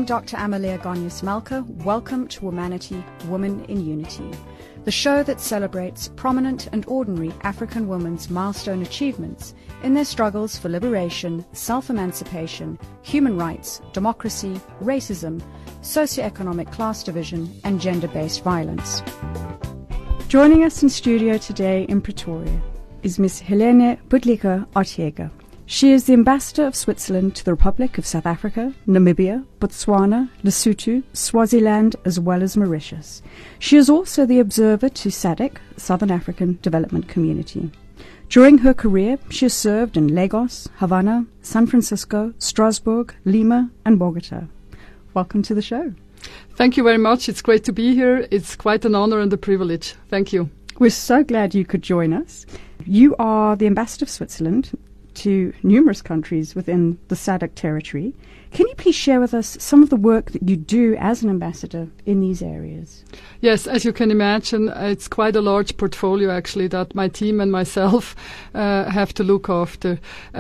Dr. Amalia Gonyas-Malka. Welcome to Womanity, Woman in Unity, the show that celebrates prominent and ordinary African women's milestone achievements in their struggles for liberation, self-emancipation, human rights, democracy, racism, socioeconomic class division, and gender-based violence. Joining us in studio today in Pretoria is Ms. Helene Budlika Ortega. She is the ambassador of Switzerland to the Republic of South Africa, Namibia, Botswana, Lesotho, Swaziland, as well as Mauritius. She is also the observer to SADC, Southern African Development Community. During her career, she has served in Lagos, Havana, San Francisco, Strasbourg, Lima, and Bogota. Welcome to the show. Thank you very much. It's great to be here. It's quite an honor and a privilege. Thank you. We're so glad you could join us. You are the ambassador of Switzerland to numerous countries within the SADC territory. Can you please share with us some of the work that you do as an ambassador in these areas? Yes, as you can imagine, it's quite a large portfolio actually that my team and myself have to look after.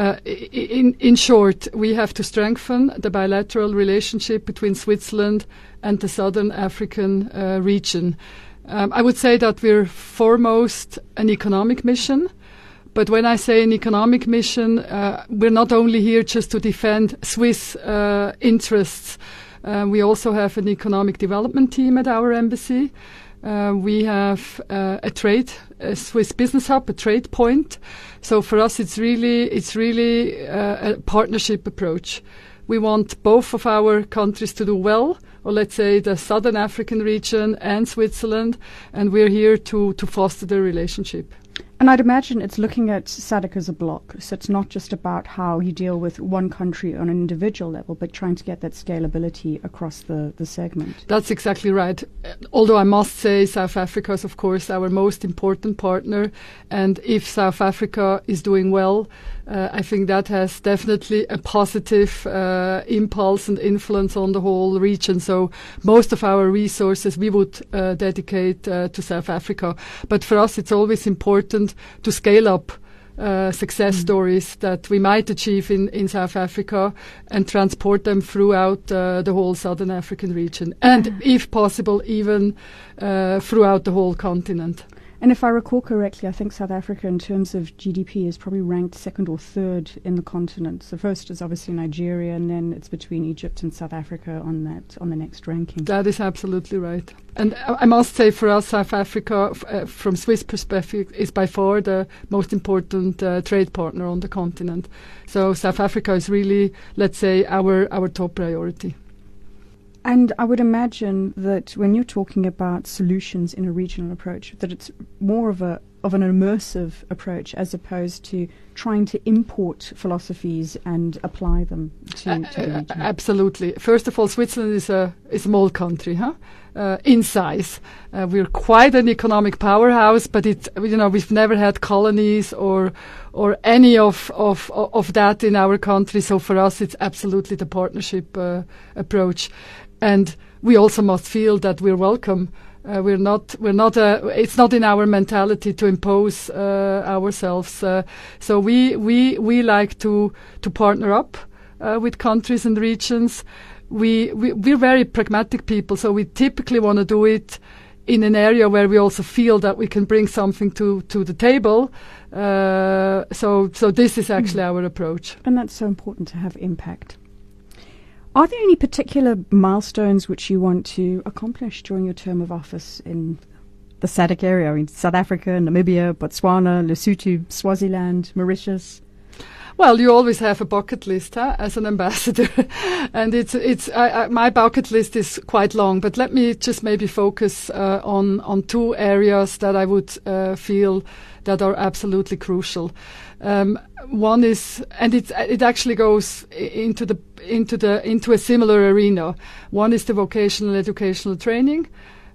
In short, we have to strengthen the bilateral relationship between Switzerland and the Southern African region. I would say that we're foremost an economic mission. But when I say an economic mission, we're not only here just to defend Swiss interests. We also have an economic development team at our embassy. We have a Swiss business hub, a trade point. So for us, it's really a partnership approach. We want both of our countries to do well, or let's say the Southern African region and Switzerland, and we're here to foster the relationship. And I'd imagine it's looking at SADC as a block, so it's not just about how you deal with one country on an individual level, but trying to get that scalability across the segment. That's exactly right. Although I must say South Africa is, of course, our most important partner, and if South Africa is doing well, I think that has definitely a positive impulse and influence on the whole region. So most of our resources we would dedicate to South Africa. But for us, it's always important to scale up success stories that we might achieve in South Africa and transport them throughout the whole Southern African region. And if possible, even throughout the whole continent. And if I recall correctly, I think South Africa, in terms of GDP, is probably ranked second or third in the continent. So first is obviously Nigeria, and then it's between Egypt and South Africa on the next ranking. That is absolutely right. And I must say, for us, South Africa, from Swiss perspective, is by far the most important trade partner on the continent. So South Africa is really, let's say, our top priority. And I would imagine that when you're talking about solutions in a regional approach, that it's more of an immersive approach as opposed to trying to import philosophies and apply them to the region. Absolutely. First of all, Switzerland is a small country, in size. We're quite an economic powerhouse, but we've never had colonies or any of that in our country. So for us, it's absolutely the partnership approach. And we also must feel that we're welcome. It's not in our mentality to impose ourselves. So we like to partner up with countries and regions. We're very pragmatic people, so we typically want to do it in an area where we also feel that we can bring something to the table. So this is actually our approach. And that's so important, to have impact. Are there any particular milestones which you want to accomplish during your term of office in the SADC area? I mean, South Africa, Namibia, Botswana, Lesotho, Swaziland, Mauritius? Well, you always have a bucket list as an ambassador, and my bucket list is quite long. But let me just maybe focus on two areas that I would feel that are absolutely crucial. One is, and it actually goes into a similar arena. One is the vocational educational training.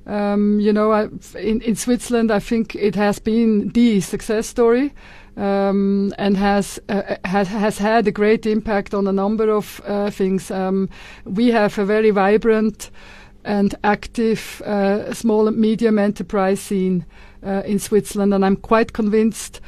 In Switzerland, I think it has been the success story, and has had a great impact on a number of things. We have a very vibrant and active small and medium enterprise scene in Switzerland, and I'm quite convinced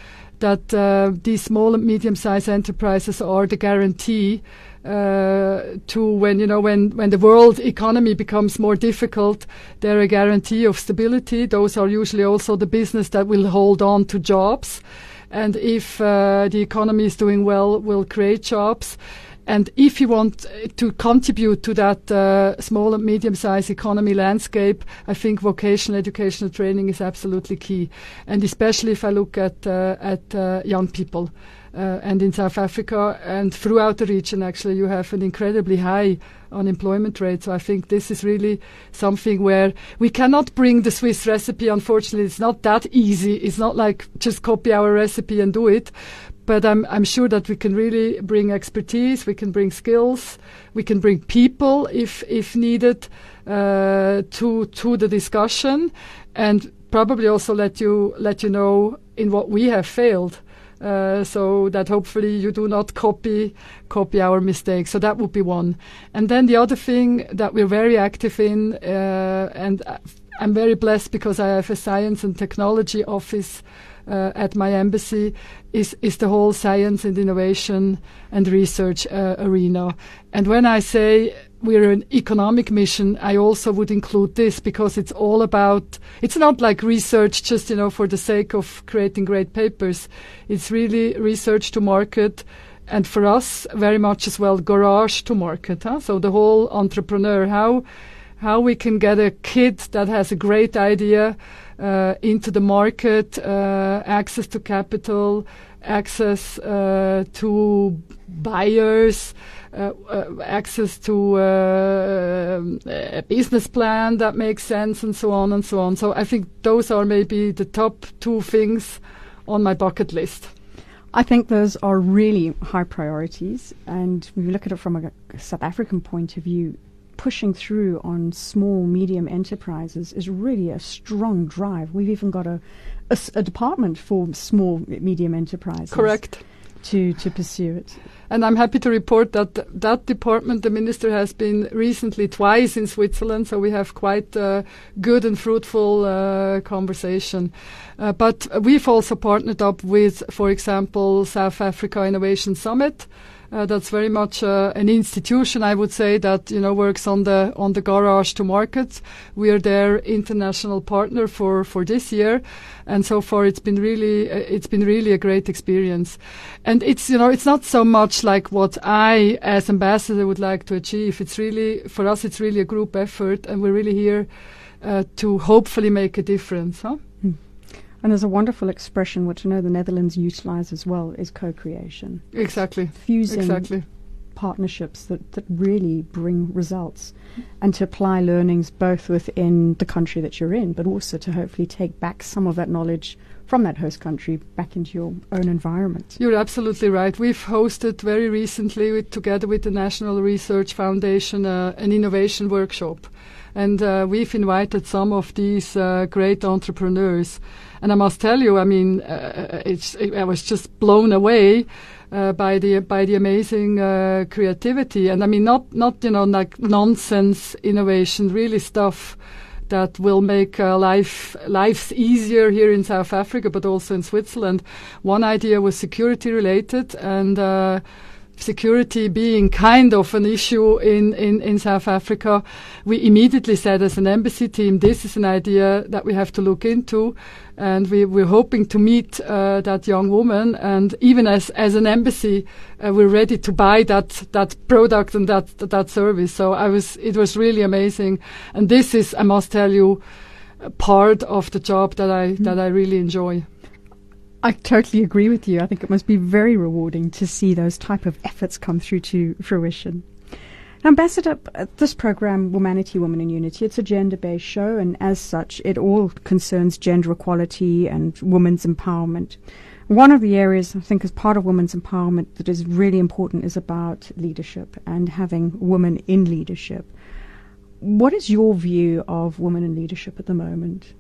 that these small and medium-sized enterprises are the guarantee to when the world economy becomes more difficult, they're a guarantee of stability. Those are usually also the business that will hold on to jobs. And if the economy is doing well, will create jobs. And if you want to contribute to that small and medium-sized economy landscape, I think vocational educational training is absolutely key. And especially if I look at young people. And in South Africa and throughout the region, actually, you have an incredibly high unemployment rate. So I think this is really something where we cannot bring the Swiss recipe. Unfortunately, it's not that easy. It's not like just copy our recipe and do it. But I'm sure that we can really bring expertise, we can bring skills, we can bring people if needed to the discussion, and probably also let you know in what we have failed. So that hopefully you do not copy our mistakes. So that would be one. And then the other thing that we're very active in, and I'm very blessed because I have a science and technology office at my embassy, is the whole science and innovation and research arena. And when I say we're an economic mission, I also would include this because it's all about, it's not like research just, for the sake of creating great papers. It's really research to market, and for us, very much as well, garage to market. So the whole entrepreneur, how we can get a kid that has a great idea into the market, access to capital, access to buyers, access to a business plan that makes sense, and so on and so on. So I think those are maybe the top two things on my bucket list. I think those are really high priorities, and when you look at it from a South African point of view, pushing through on small, medium enterprises is really a strong drive. We've even got a department for small, medium enterprises. Correct. To pursue it. And I'm happy to report that department, the minister has been recently twice in Switzerland, so we have quite a good and fruitful conversation. But we've also partnered up with, for example, South Africa Innovation Summit. That's very much an institution, I would say, that works on the garage to market. We are their international partner for this year, and so far it's been really a great experience. And it's not so much like what I as ambassador would like to achieve. It's really, for us, it's really a group effort, and we're really here to hopefully make a difference. And there's a wonderful expression, which I know the Netherlands utilize as well, is co-creation. Exactly. Fusing partnerships that really bring results, and to apply learnings both within the country that you're in, but also to hopefully take back some of that knowledge from that host country back into your own environment. You're absolutely right. We've hosted very recently, together with the National Research Foundation, an innovation workshop. And we've invited some of these great entrepreneurs. And I must tell you, I mean, I was just blown away by the amazing creativity. And I mean, not like nonsense innovation, really stuff that will make lives easier here in South Africa, but also in Switzerland. One idea was security related, and security being kind of an issue in South Africa, we immediately said as an embassy team, this is an idea that we have to look into, and we're hoping to meet that young woman, and even as an embassy, we're ready to buy that product and that service. So it was really amazing, and this is, I must tell you, part of the job that I really enjoy. I totally agree with you. I think it must be very rewarding to see those type of efforts come through to fruition. Now, Ambassador, this program, Womanity, Women in Unity, it's a gender-based show, and as such, it all concerns gender equality and women's empowerment. One of the areas, I think, as part of women's empowerment that is really important is about leadership and having women in leadership. What is your view of women in leadership at the moment?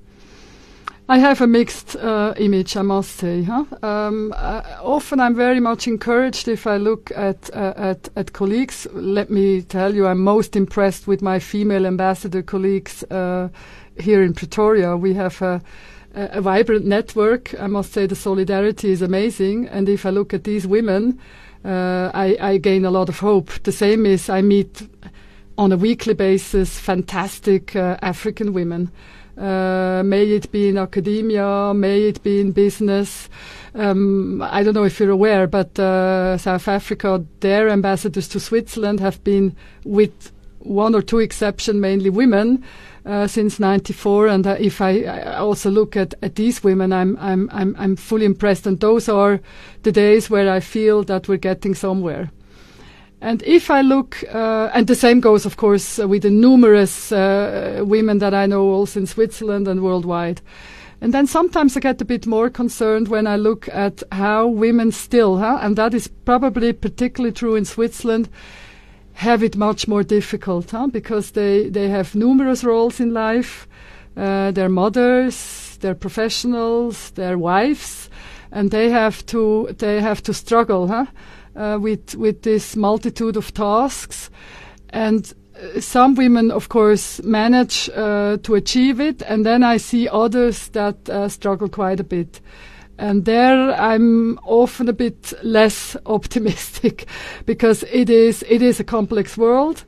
I have a mixed image, I must say. Often I'm very much encouraged if I look at colleagues. Let me tell you, I'm most impressed with my female ambassador colleagues here in Pretoria. We have a a vibrant network. I must say the solidarity is amazing. And if I look at these women, I gain a lot of hope. The same is I meet on a weekly basis fantastic African women. May it be in academia, may it be in business. I don't know if you're aware, but South Africa, their ambassadors to Switzerland have been, with one or two exceptions, mainly women, since '94. And if I also look at these women, I'm fully impressed. And those are the days where I feel that we're getting somewhere. And if I look, and the same goes, of course, with the numerous women that I know also in Switzerland and worldwide. And then sometimes I get a bit more concerned when I look at how women still, and that is probably particularly true in Switzerland, have it much more difficult, because they have numerous roles in life. They're mothers, they're professionals, they're wives, and they have to struggle, with this multitude of tasks. And some women, of course, manage to achieve it, and then I see others that struggle quite a bit. And there I'm often a bit less optimistic, because it is a complex world.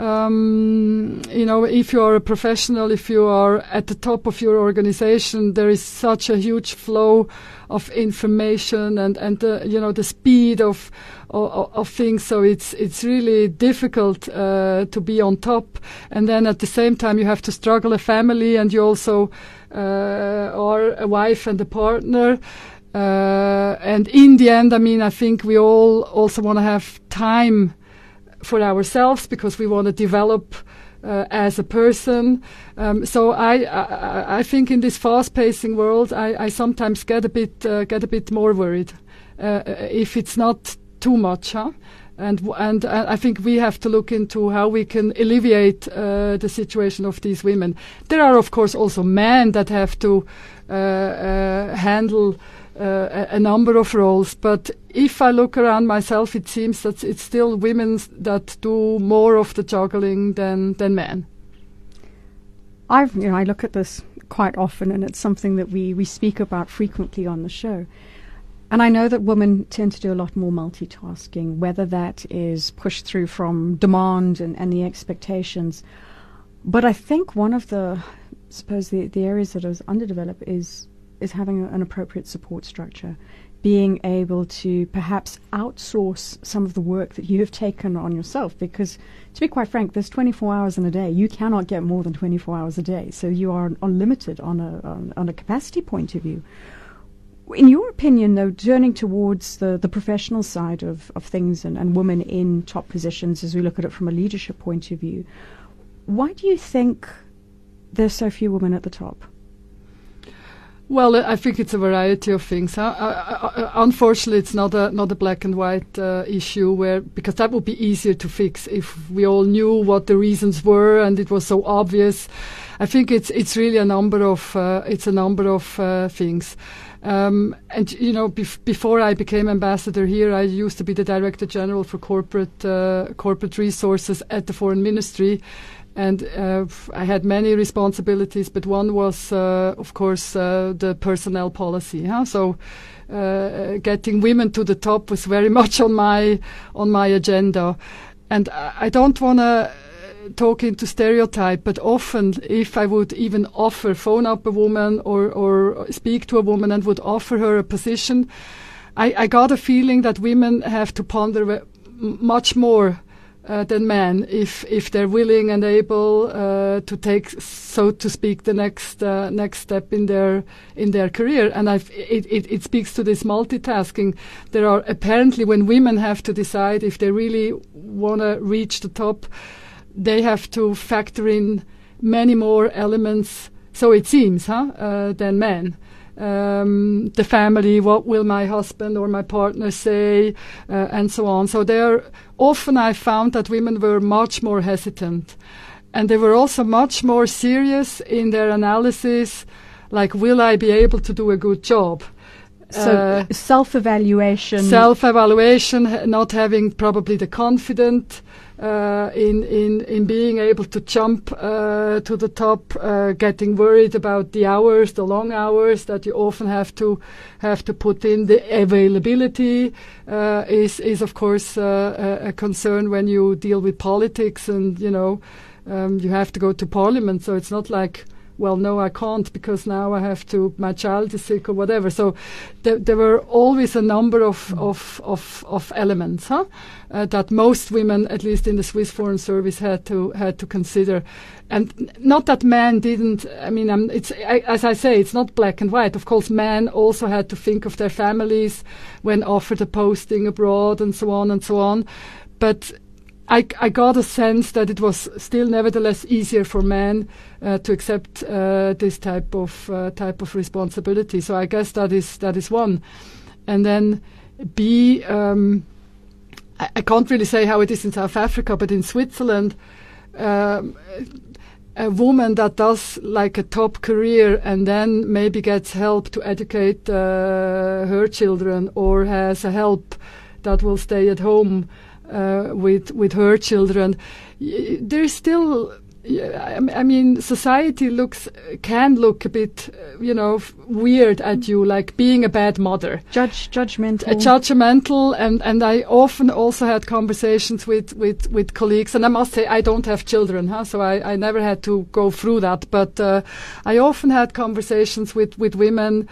If you are a professional, if you are at the top of your organization, there is such a huge flow of information and the speed of things. So it's really difficult to be on top. And then at the same time, you have to struggle a family, and you also are a wife and a partner. And in the end, I think we all also want to have time for ourselves, because we want to develop as a person. So I think in this fast-pacing world, I sometimes get a bit more worried if it's not too much, And I think we have to look into how we can alleviate the situation of these women. There are, of course, also men that have to handle a number of roles, but if I look around myself, it seems that it's still women that do more of the juggling than men. I look at this quite often, and it's something that we speak about frequently on the show. And I know that women tend to do a lot more multitasking, whether that is pushed through from demand and the expectations. But I think one of the areas that is underdeveloped is having an appropriate support structure, being able to perhaps outsource some of the work that you have taken on yourself. Because, to be quite frank, there's 24 hours in a day. You cannot get more than 24 hours a day. So you are unlimited on a capacity point of view. In your opinion, though, turning towards the professional side of things and women in top positions, as we look at it from a leadership point of view, why do you think there's so few women at the top? Well, I think it's a variety of things. Unfortunately, it's not a black and white issue, because that would be easier to fix if we all knew what the reasons were and it was so obvious. I think it's really a number of things. Before I became ambassador here, I used to be the Director General for corporate resources at the Foreign Ministry. And I had many responsibilities, but one was, of course, the personnel policy. So getting women to the top was very much on my agenda. And I don't want to talk into stereotype, but often if I would even phone up a woman or speak to a woman and would offer her a position, I got a feeling that women have to ponder much more than men if they're willing and able to take, so to speak, the next step in their career. And it speaks to this multitasking. There are apparently, when women have to decide if they really want to reach the top, they have to factor in many more elements, so it seems, than men. The family, what will my husband or my partner say, and so on. So often I found that women were much more hesitant, and they were also much more serious in their analysis, like, will I be able to do a good job? So self-evaluation, not having probably the confidence in being able to jump to the top, getting worried about the hours, the long hours that you often have to put in. The availability is of course a concern when you deal with politics, and you have to go to parliament. So it's not like, well, no, I can't because now I have to, my child is sick or whatever. So there were always a number of elements that most women, at least in the Swiss Foreign Service, had to consider. And not that men didn't. I mean, as I say, it's not black and white. Of course, men also had to think of their families when offered a posting abroad and so on and so on. But I got a sense that it was still nevertheless easier for men to accept this type of responsibility. So I guess that is one. And then B, I can't really say how it is in South Africa, but in Switzerland, a woman that does like a top career and then maybe gets help to educate her children, or has a help that will stay at home with her children, there's still, I mean, society can look a bit, weird at you, like being a bad mother, judgmental, and I often also had conversations with colleagues, and I must say I don't have children, so I never had to go through that, but I often had conversations with women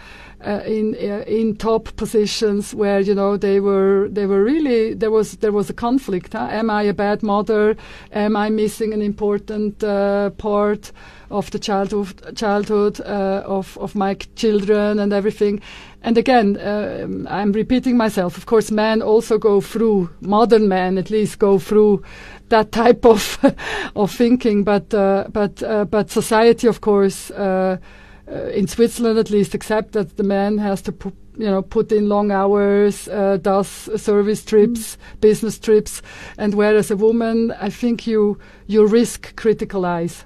in top positions where they were really, there was a conflict. Am I a bad mother? Am I missing an important part of the childhood of my children and everything? And again, I'm repeating myself. Of course, men also go through, modern men at least go through that type of thinking. But society, society, of course, in Switzerland at least, accept that the man has to put in long hours, does service trips, business trips, and whereas a woman, I think you risk critical eyes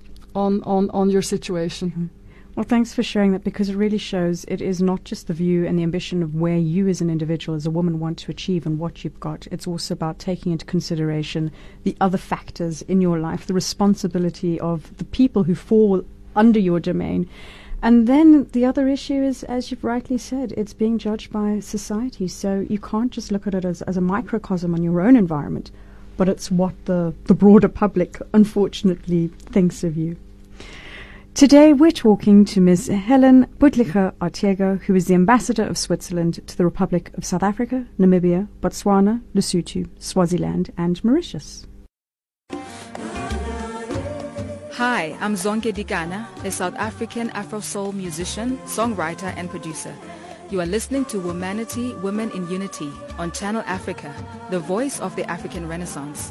on your situation. Mm-hmm. Well, thanks for sharing that, because it really shows it is not just the view and the ambition of where you as an individual, as a woman, want to achieve and what you've got. It's also about taking into consideration the other factors in your life, the responsibility of the people who fall under your domain. And then the other issue is, as you've rightly said, it's being judged by society. So you can't just look at it as a microcosm on your own environment, but it's what the broader public, unfortunately, thinks of you. Today we're talking to Ms. Helen Budlicher-Arteaga, who is the Ambassador of Switzerland to the Republic of South Africa, Namibia, Botswana, Lesotho, Swaziland and Mauritius. Hi, I'm Zonke Dikana, a South African Afro-soul musician, songwriter and producer. You are listening to Womanity, Women in Unity on Channel Africa, the voice of the African Renaissance.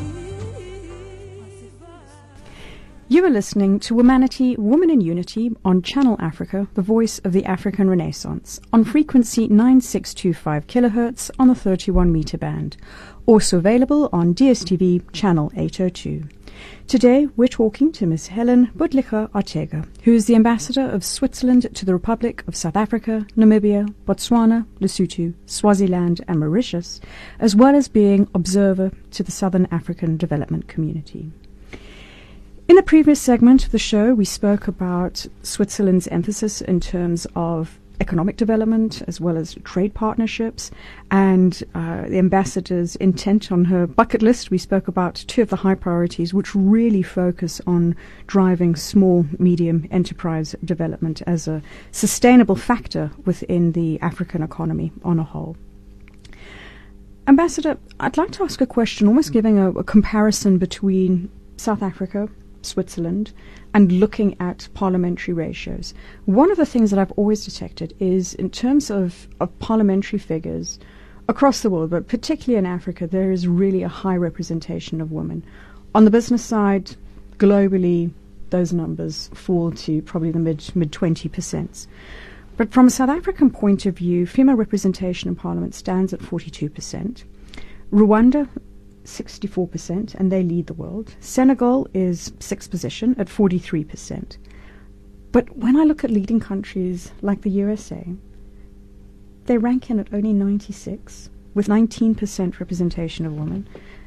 You are listening to Womanity, Women in Unity on Channel Africa, the voice of the African Renaissance, on frequency 9625 kHz on the 31 meter band, also available on DSTV channel 802. Today we're talking to Ms. Helen Budlicher-Arteaga, who is the Ambassador of Switzerland to the Republic of South Africa, Namibia, Botswana, Lesotho, Swaziland and Mauritius, as well as being observer to the Southern African Development Community. In the previous segment of the show, we spoke about Switzerland's emphasis in terms of economic development as well as trade partnerships, and the ambassador's intent on her bucket list. We spoke about two of the high priorities which really focus on driving small, medium enterprise development as a sustainable factor within the African economy on a whole. Ambassador, I'd like to ask a question, almost giving a comparison between South Africa, Switzerland, and looking at parliamentary ratios. One of the things that I've always detected is, in terms of parliamentary figures across the world, but particularly in Africa, there is really a high representation of women. On the business side, globally, those numbers fall to probably the mid 20%. But from a South African point of view, female representation in parliament stands at 42%. Rwanda, 64%, and they lead the world. Senegal is sixth position at 43%. But when I look at leading countries like the USA, they rank in at only 96, with 19% representation of women.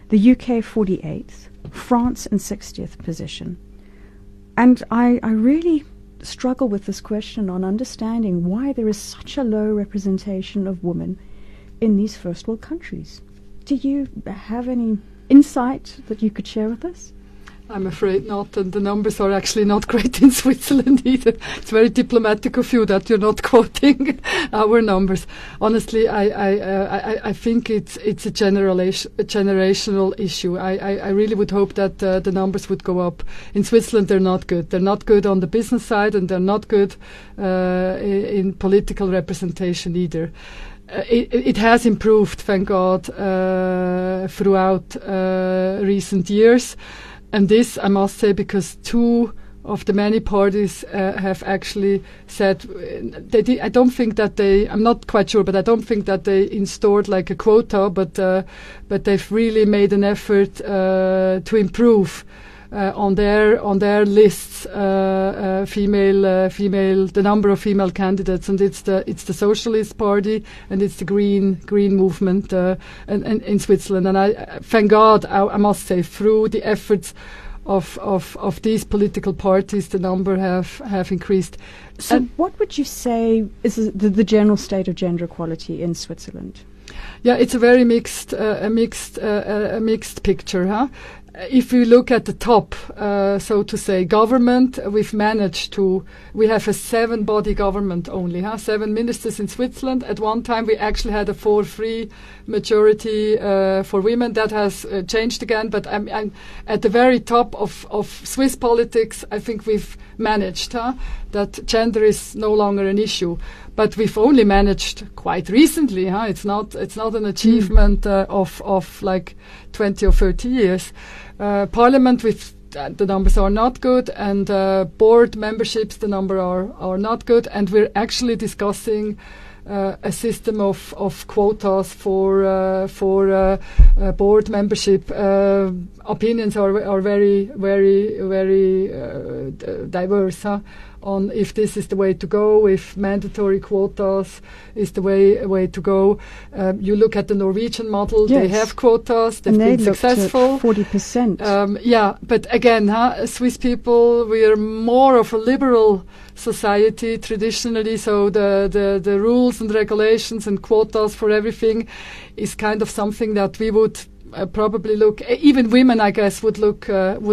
the UK 48th, France in 60th position. And I really struggle with this question on understanding why there is such a low representation of women in these first world countries. Do you have any insight that you could share with us? I'm afraid not, and the numbers are actually not great in Switzerland either. It's very diplomatic of you that you're not quoting our numbers. Honestly, I think it's a generational issue. I really would hope that the numbers would go up. In Switzerland, they're not good. They're not good on the business side, and they're not good in political representation either. It has improved, thank God, throughout recent years. And this, I must say, because two of the many parties have actually said I don't think that I'm not quite sure, but I don't think that they installed like a quota, but they've really made an effort to improve on their lists the number of female candidates, and it's the Socialist Party and it's the Green Movement in Switzerland. And I thank God, I must say, through the efforts of these political parties, the number have increased. So what would you say is the general state of gender equality in Switzerland? Yeah, it's a very mixed picture, huh? If we look at the top, so to say, government, we have a 7-body government only, 7 ministers in Switzerland. At one time, we actually had a 4-3 majority for women. That has changed again, but I'm at the very top of Swiss politics. I think we've managed that gender is no longer an issue. But we've only managed quite recently. It's not an achievement of like 20 or 30 years. Parliament, the numbers are not good, and board memberships, the number are not good, and we're actually discussing a system of quotas for board membership. Opinions are very, very, very diverse on if this is the way to go, if mandatory quotas is the way to go. You look at the Norwegian model; yes. They have quotas; they've been successful. 40%. Yeah, but again, Swiss people, we are more of a liberal society traditionally, so the rules and regulations and quotas for everything is kind of something that we would probably look. Even women, I guess, would look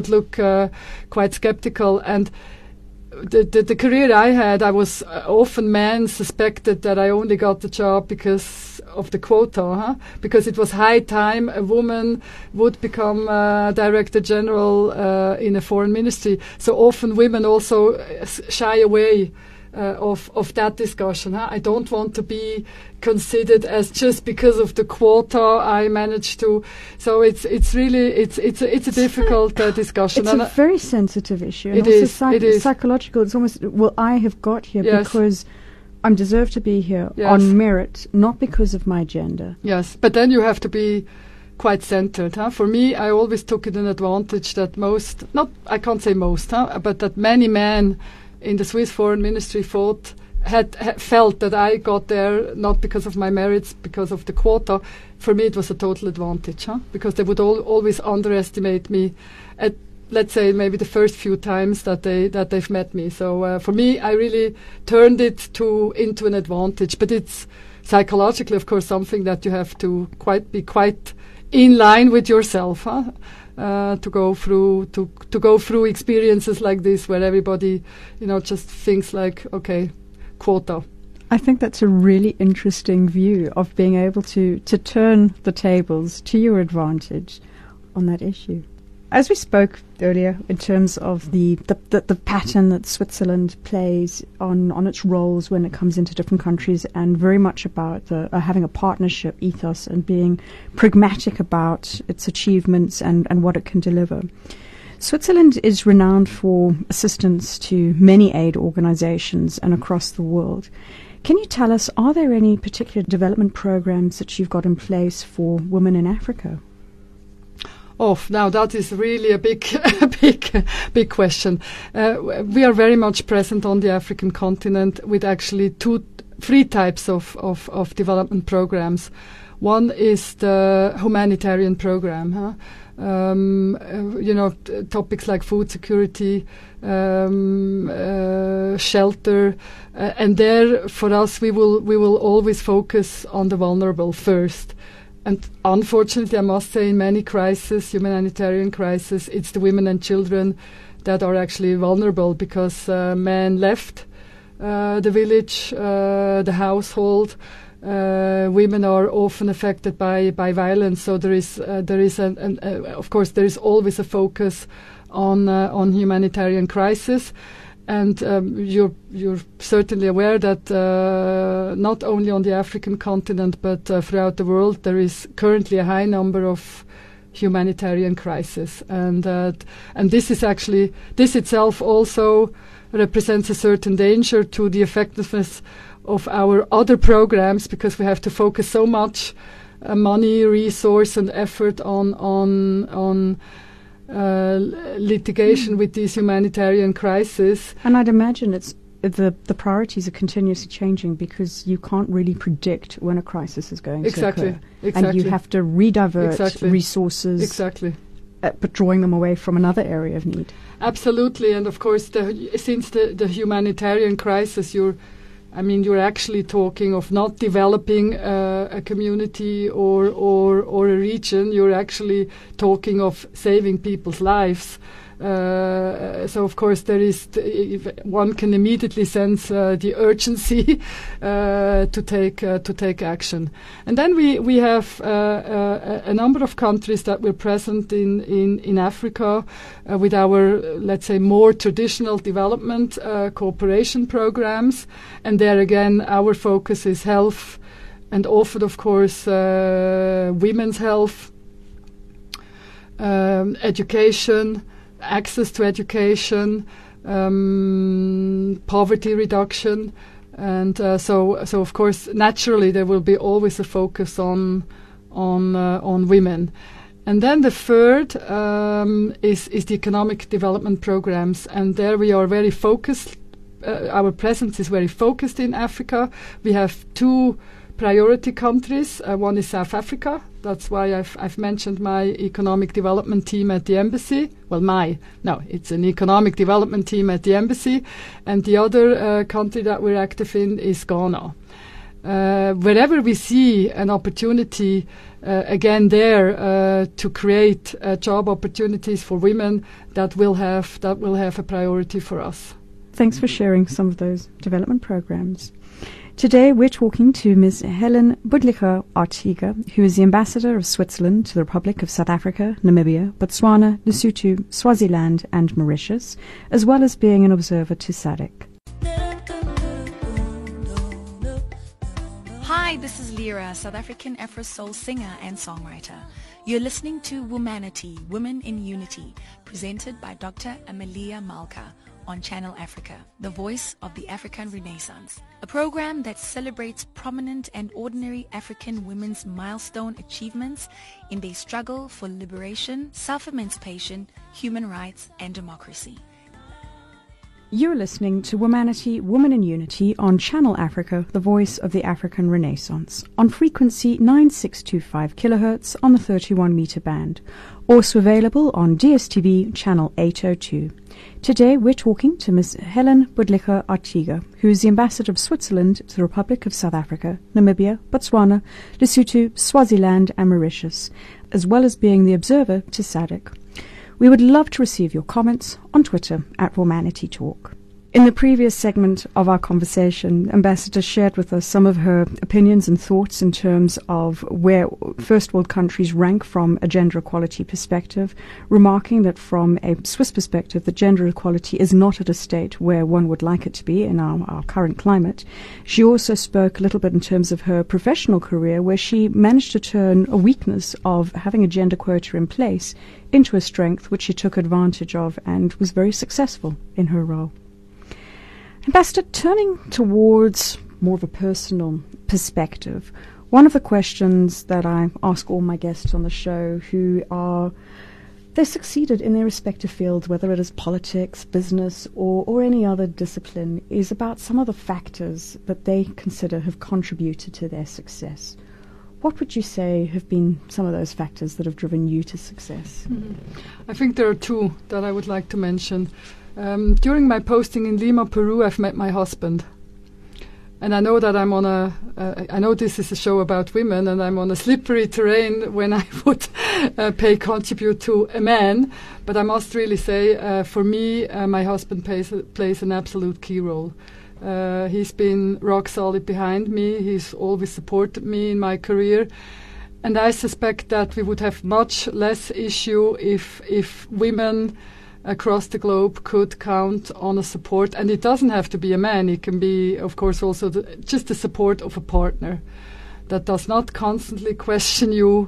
quite skeptical. And the career I had, I was often men suspected that I only got the job because of the quota, because it was high time a woman would become Director General in a foreign ministry. So often women also shy away of that discussion. I don't want to be considered as just because of the quota I managed to. So it's really a difficult discussion. It's a very sensitive issue. And it also is psychological. It's almost, well, I have got here yes. because I'm deserved to be here yes. on merit, not because of my gender. Yes, but then you have to be quite centered. For me, I always took it an advantage that I can't say most, but that many men in the Swiss Foreign Ministry felt that I got there not because of my merits, because of the quota. For me, it was a total advantage, because they would always underestimate me at, let's say, maybe the first few times that they've met me. So for me, I really turned it into an advantage. But it's psychologically, of course, something that you have to be quite in line with yourself, to go through experiences like this where everybody, just thinks like, okay, quota. I think that's a really interesting view of being able to turn the tables to your advantage on that issue. As we spoke earlier in terms of the pattern that Switzerland plays on its roles when it comes into different countries, and very much about having a partnership ethos and being pragmatic about its achievements and what it can deliver. Switzerland is renowned for assistance to many aid organizations and across the world. Can you tell us, are there any particular development programs that you've got in place for women in Africa? Oh, now that is really a big question. We are very much present on the African continent with actually 3 types of development programs. One is the humanitarian program. Topics like food security, shelter, and there for us we will always focus on the vulnerable first. And unfortunately, I must say, in many crises, humanitarian crises, it's the women and children that are actually vulnerable because men left the village, the household. Women are often affected by violence, so there is of course there is always a focus on humanitarian crisis, and you're certainly aware that not only on the African continent but throughout the world there is currently a high number of humanitarian crisis, and this itself also represents a certain danger to the effectiveness of our other programs, because we have to focus so much money, resource, and effort on litigation with these humanitarian crises. And I'd imagine it's the priorities are continuously changing because you can't really predict when a crisis is going to occur. And you have to redivert resources, but drawing them away from another area of need. Absolutely, and of course, since the humanitarian crisis, you're actually talking of not developing a community or a region. You're actually talking of saving people's lives. So of course one can immediately sense the urgency to take action. And then we have a number of countries that we're present in Africa with our, let's say, more traditional development cooperation programs. And there again, our focus is health, and often, of course, women's health, education, access to education, poverty reduction, and so of course naturally there will be always a focus on women. And then the third is the economic development programs, and there we are very focused. Our presence is very focused in Africa. We have two priority countries. One is South Africa. That's why I've mentioned my economic development team at the embassy. It's an economic development team at the embassy. And the other country that we're active in is Ghana. Wherever we see an opportunity, again there to create job opportunities for women, that will have a priority for us. Thanks for sharing some of those development programs. Today we're talking to Ms. Helen Budlicher Artiga, who is the Ambassador of Switzerland to the Republic of South Africa, Namibia, Botswana, Lesotho, Swaziland and Mauritius, as well as being an observer to SADC. Hi, this is Lyra, South African Afro Soul singer and songwriter. You're listening to Womanity, Women in Unity, presented by Dr. Amelia Malka on Channel Africa, the voice of the African Renaissance, a program that celebrates prominent and ordinary African women's milestone achievements in their struggle for liberation, self-emancipation, human rights, and democracy. You're listening to Womanity, Women in Unity on Channel Africa, the voice of the African Renaissance, on frequency 9625 kHz on the 31-meter band, also available on DSTV channel 802. Today we're talking to Ms. Helen Budlicher Artiga, who is the Ambassador of Switzerland to the Republic of South Africa, Namibia, Botswana, Lesotho, Swaziland and Mauritius, as well as being the observer to SADC. We would love to receive your comments on Twitter at Womanity Talk. In the previous segment of our conversation, Ambassador shared with us some of her opinions and thoughts in terms of where first world countries rank from a gender equality perspective, remarking that from a Swiss perspective, the gender equality is not at a state where one would like it to be in our current climate. She also spoke a little bit in terms of her professional career, where she managed to turn a weakness of having a gender quota in place into a strength which she took advantage of and was very successful in her role. Ambassador, turning towards more of a personal perspective, one of the questions that I ask all my guests on the show they've succeeded in their respective fields, whether it is politics, business, or any other discipline, is about some of the factors that they consider have contributed to their success. What would you say have been some of those factors that have driven you to success? I think there are two that I would like to mention. During my posting in Lima, Peru, I've met my husband. And I know that I'm on I know this is a show about women, and I'm on a slippery terrain when I would contribute to a man. But I must really say, for me, my husband plays an absolute key role. He's been rock solid behind me. He's always supported me in my career. And I suspect that we would have much less issue if women across the globe could count on a support. And it doesn't have to be a man. It can be, of course, also just the support of a partner that does not constantly question you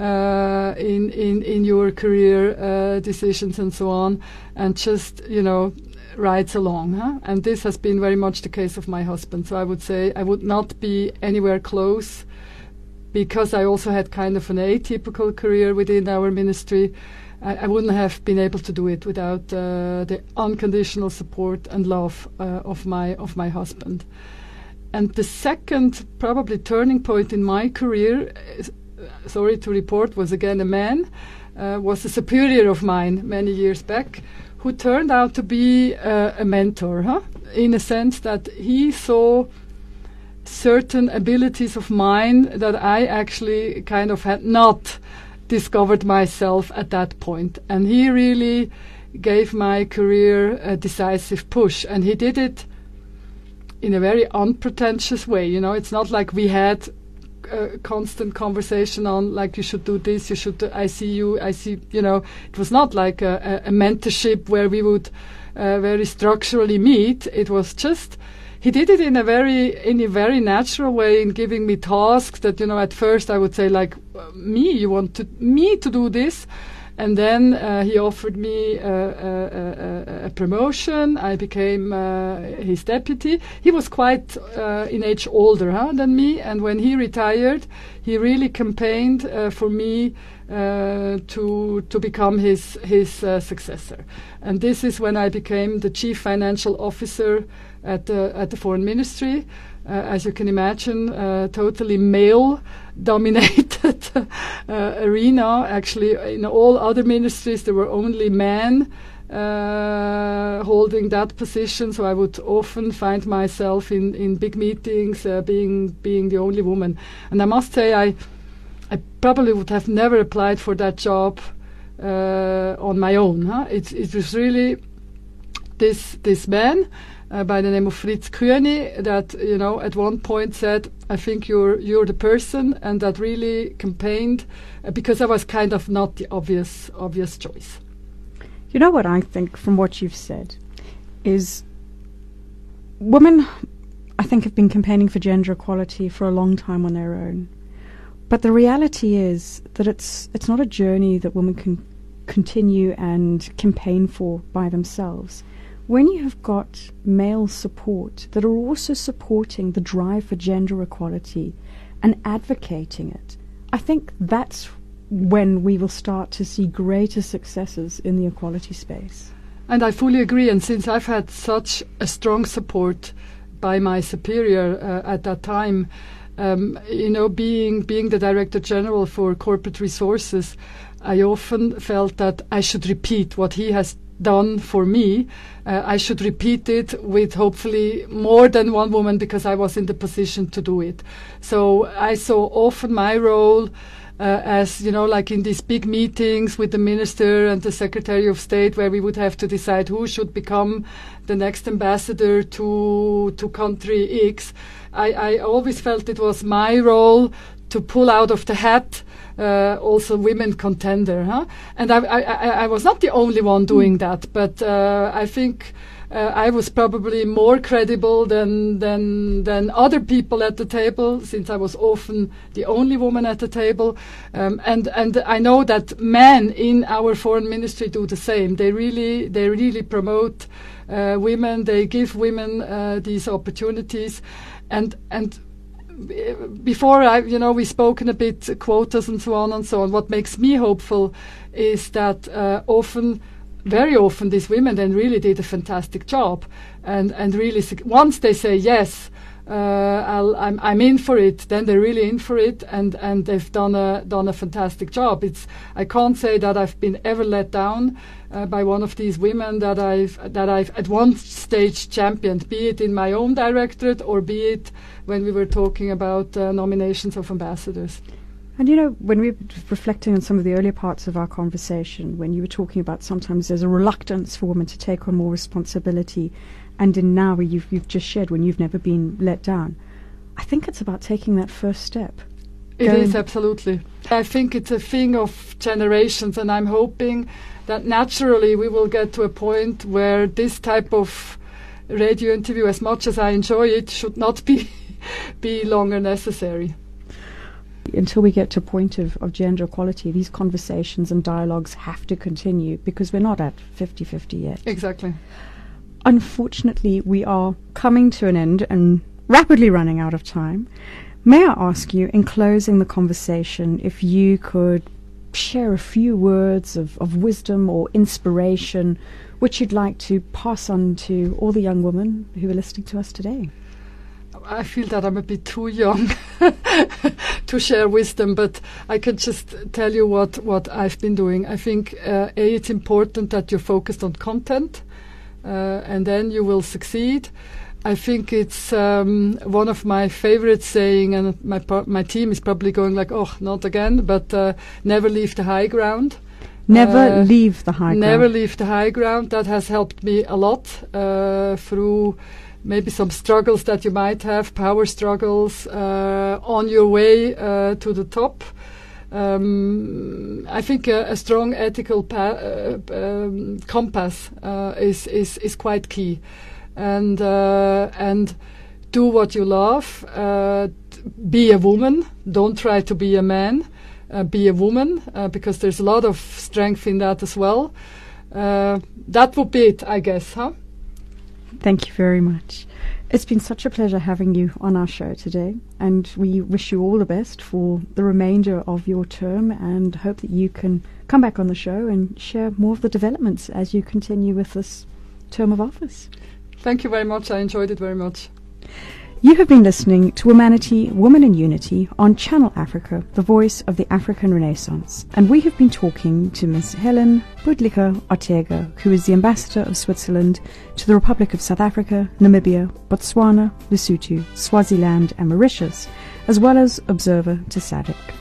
in your career decisions and so on, and just, rides along. And this has been very much the case of my husband. So I would say I would not be anywhere close, because I also had kind of an atypical career within our ministry. I wouldn't have been able to do it without the unconditional support and love of my husband. And the second probably turning point in my career, sorry to report, was again a man, was a superior of mine many years back, who turned out to be a mentor, in a sense that he saw certain abilities of mine that I actually kind of had not discovered myself at that point. And he really gave my career a decisive push. And he did it in a very unpretentious way. It's not like we had a constant conversation on, like, you should do this, you should do, I see, it was not like a mentorship where we would very structurally meet. It was just, he did it in a very natural way, in giving me tasks that, at first I would say, like, you want me to do this? And then he offered me a promotion. I became his deputy. He was quite in age older than me, and when he retired, he really campaigned for me to become his successor. And this is when I became the chief financial officer at the foreign ministry. As you can imagine, totally male-dominated arena. Actually, in all other ministries, there were only men holding that position. So I would often find myself in big meetings being the only woman. And I must say, I probably would have never applied for that job on my own. It was really this man, by the name of Fritz Kühni, that at one point said, I think you're the person, and that really campaigned because I was kind of not the obvious choice. You know what I think from what you've said is women, I think, have been campaigning for gender equality for a long time on their own. But the reality is that it's not a journey that women can continue and campaign for by themselves. When you have got male support that are also supporting the drive for gender equality and advocating it, I think that's when we will start to see greater successes in the equality space. And I fully agree. And since I've had such a strong support by my superior at that time, being the Director General for Corporate Resources, I often felt that I should repeat what he has done for me. I should repeat it with hopefully more than one woman, because I was in the position to do it. So I saw often my role as, like in these big meetings with the minister and the Secretary of State, where we would have to decide who should become the next ambassador to country X. I always felt it was my role to pull out of the hat also women contender, and I was not the only one doing that, but I think I was probably more credible than other people at the table, since I was often the only woman at the table, and I know that men in our foreign ministry do the same. They really promote women. They give women these opportunities, and before we've spoken a bit quotas and so on and so on. What makes me hopeful is that very often these women then really did a fantastic job, and really once they say yes, I'm in for it. Then they're really in for it, and they've done a fantastic job. I can't say that I've been ever let down by one of these women that I've at one stage championed, be it in my own directorate or be it when we were talking about nominations of ambassadors. And you know, when we were reflecting on some of the earlier parts of our conversation, when you were talking about sometimes there's a reluctance for women to take on more responsibility, and in now you've just shared when you've never been let down, I think it's about taking that first step. It is, absolutely. I think it's a thing of generations, and I'm hoping that naturally we will get to a point where this type of radio interview, as much as I enjoy it, should not be longer necessary. Until we get to a point of gender equality, these conversations and dialogues have to continue because we're not at 50-50 yet. Exactly. Unfortunately, we are coming to an end and rapidly running out of time. May I ask you, in closing the conversation, if you could share a few words of wisdom or inspiration which you'd like to pass on to all the young women who are listening to us today? I feel that I'm a bit too young to share wisdom, but I can just tell you what I've been doing. I think, it's important that you're focused on content, and then you will succeed. I think it's one of my favorite saying, and my team is probably going like, oh, not again, but never leave the high ground. Never leave the high ground. Never leave the high ground. That has helped me a lot through maybe some struggles that you might have, power struggles on your way to the top. I think a strong ethical compass is quite key, and do what you love. Be a woman. Don't try to be a man. Be a woman, because there's a lot of strength in that as well. That would be it, I guess, huh? Thank you very much. It's been such a pleasure having you on our show today, and we wish you all the best for the remainder of your term and hope that you can come back on the show and share more of the developments as you continue with this term of office. Thank you very much. I enjoyed it very much. You have been listening to Womanity, Women in Unity on Channel Africa, the voice of the African Renaissance. And we have been talking to Ms. Helen Budlicher Ortega, who is the Ambassador of Switzerland to the Republic of South Africa, Namibia, Botswana, Lesotho, Swaziland and Mauritius, as well as Observer to SADC.